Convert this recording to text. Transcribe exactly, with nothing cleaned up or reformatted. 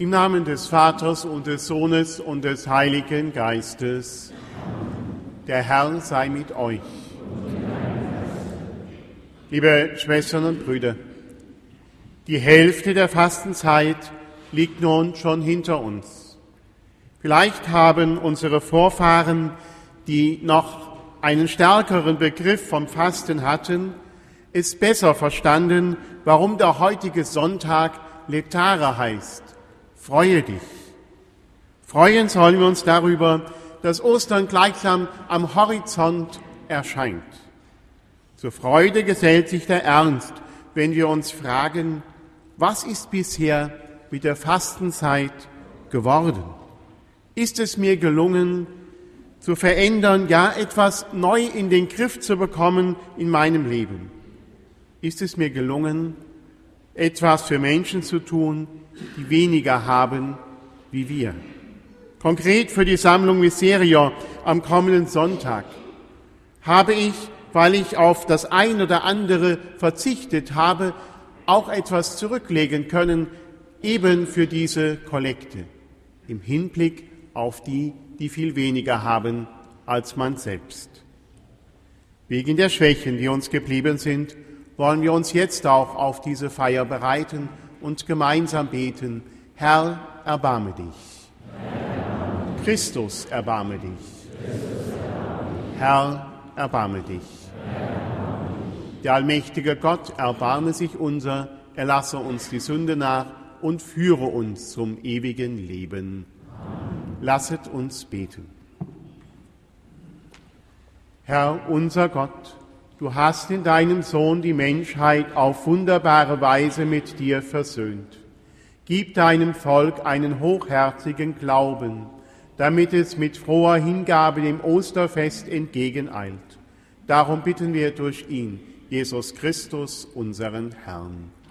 Im Namen des Vaters und des Sohnes und des Heiligen Geistes. Der Herr sei mit euch. Liebe Schwestern und Brüder, die Hälfte der Fastenzeit liegt nun schon hinter uns. Vielleicht haben unsere Vorfahren, die noch einen stärkeren Begriff vom Fasten hatten, es besser verstanden, warum der heutige Sonntag Letare heißt. Freue dich. Freuen sollen wir uns darüber, dass Ostern gleichsam am Horizont erscheint. Zur Freude gesellt sich der Ernst, wenn wir uns fragen, was ist bisher mit der Fastenzeit geworden? Ist es mir gelungen, zu verändern, ja etwas neu in den Griff zu bekommen in meinem Leben? Ist es mir gelungen, etwas für Menschen zu tun, die weniger haben wie wir? Konkret für die Sammlung Miserior am kommenden Sonntag habe ich, weil ich auf das ein oder andere verzichtet habe, auch etwas zurücklegen können, eben für diese Kollekte, im Hinblick auf die, die viel weniger haben als man selbst. Wegen der Schwächen, die uns geblieben sind, wollen wir uns jetzt auch auf diese Feier bereiten und gemeinsam beten: Herr, erbarme dich. Herr, Christus, erbarme dich. Christus, erbarme. Herr, erbarme dich. Herr, der allmächtige Gott erbarme sich unser, er lasse uns die Sünde nach und führe uns zum ewigen Leben. Amen. Lasset uns beten. Herr, unser Gott, du hast in deinem Sohn die Menschheit auf wunderbare Weise mit dir versöhnt. Gib deinem Volk einen hochherzigen Glauben, damit es mit froher Hingabe dem Osterfest entgegeneilt. Darum bitten wir durch ihn, Jesus Christus, unseren Herrn.